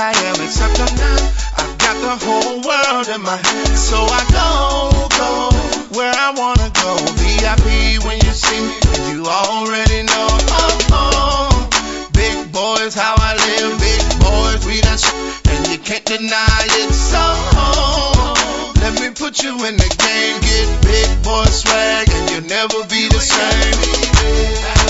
I am, except I'm not. I've got the whole world in my hands, so I go where I wanna go. VIP when you see me, and you already know. Big boys, how I live. Big boys, we done and you can't deny it. So let me put you in the game, get big boy swag, and you'll never be the same.